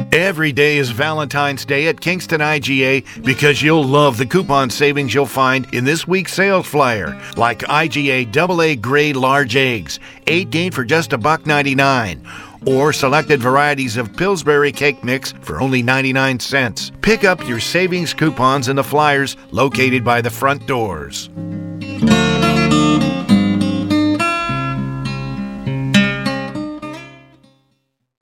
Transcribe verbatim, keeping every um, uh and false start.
Every day is Valentine's Day at Kingston I G A because you'll love the coupon savings you'll find in this week's sales flyer, like I G A double A grade large eggs, eighteen for just a buck ninety-nine, or selected varieties of Pillsbury cake mix for only ninety-nine cents. Pick up your savings coupons in the flyers located by the front doors.